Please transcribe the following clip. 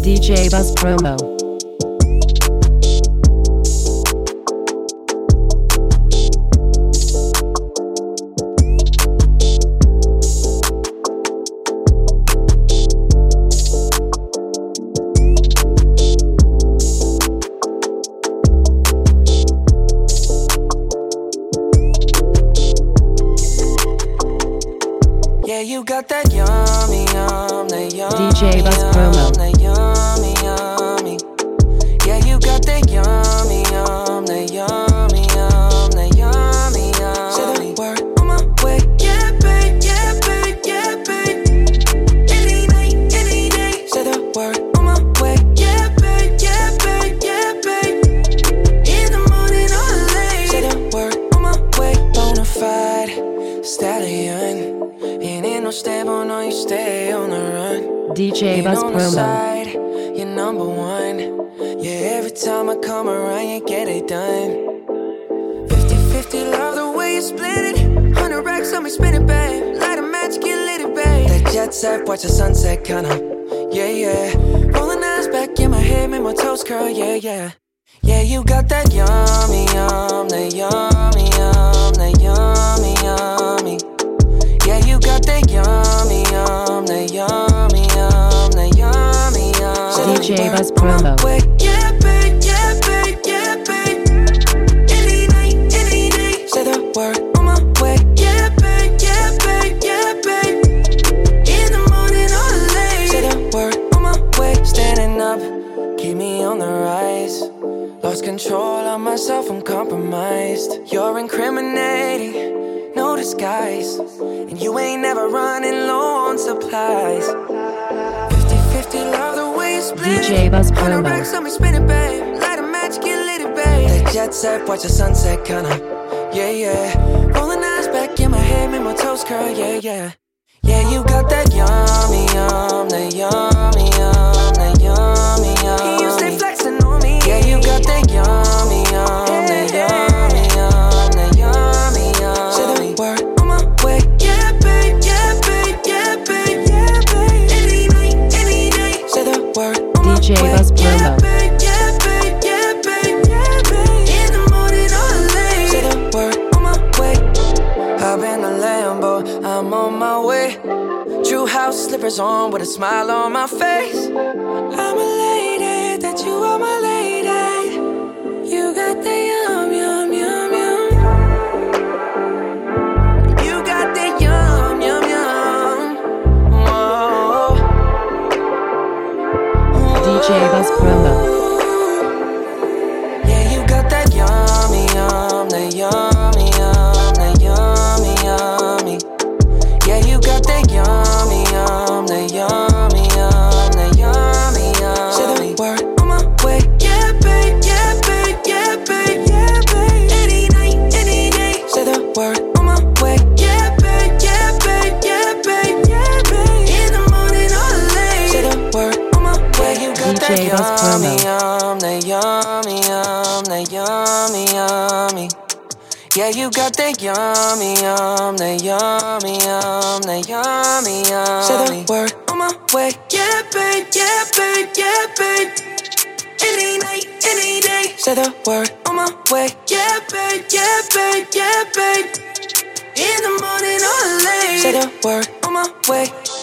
DJ Buzz Promo. Yeah, you got that yummy, that yummy, DJ Buzz Promo. that yummy, yummy. Yeah, you got that yummy, that yummy, that yummy, yummy. Say the word on my way, yeah, babe, yeah, babe, yeah, babe. Any night, any day. Say the word on my way, yeah, babe, yeah, babe, yeah, babe. In the morning or late. Say the word on my way, bonafide stallion. Ain't no stable, no, you stay on the run. DJ Buzz on the Promo. side, you're number one. Yeah, every time I come around, you get it done. 50-50, love the way you split it. 100 racks on me, spin it, babe. Light a match, get lit, it, babe. That jet set, watch the sunset, kinda. Yeah, yeah. Rolling eyes back in my head, make my toes curl, yeah, yeah. Yeah, you got that yummy, that yummy, that yummy, yummy. Yeah, you got that yummy, that yummy, that yummy, yummy. DJ Buzz Promo. Yeah, babe, yeah, babe, yeah, babe. Any night, any day. Say the word on my way. Yeah, babe, yeah, babe, yeah, babe. In the morning or late. Say the word on my way. Standing up, keep me on the rise. Lost control of myself, I'm compromised. You're incriminating, no disguise. And you ain't never running low on supplies. 50-50, love the way you split it. DJ Buzz 100 Promo. racks on me, spin it, babe. Light a match, get lit, it, babe. That jet set, watch the sunset, kinda. Yeah, yeah. Rolling eyes back in my head, make my toes curl, yeah, yeah. Yeah, you got that yummy, that yummy, that yummy, yummy. You stay flexing on me. Yeah, you got that yummy, that yummy, that yummy, yummy. Say the word on my way. Yeah, babe, yeah, babe, yeah, babe, yeah, babe. Any night, any day. Say the word on my DJ way. Buzz Yeah, Promo. babe, yeah, babe, yeah, babe, yeah, babe. In the morning or late. Say the word on my way. Hop in the Lambo, I'm on my way. True house slippers on with a smile on my face. I'm elated that you are my lady. You got the yum, yum, yum, yum. You got the yum, yum, yum. Whoa. DJ Buzz Promo. Yeah, you got that yummy, that yummy, that yummy, yummy. Yeah, you got that yummy, that yummy, that yummy, yummy. Say the word on my way. Yeah, babe, yeah, babe, yeah, babe, yeah, babe. Any night, any day. Say the word on my way. Yeah, babe, yeah, babe, yeah, babe, yeah, babe. In the morning or late. Say the word on my way. You got DJ that Buzz Promo. yummy, that yummy, that yummy, yummy. Yeah, you got that yummy, that yummy, that yummy, yummy. Say the word on my way. Yeah, babe, yeah, babe, yeah, babe. Any night, any day. Say the word on my way. Yeah, babe, yeah, babe, yeah, babe. In the morning or late. Say the word on my way.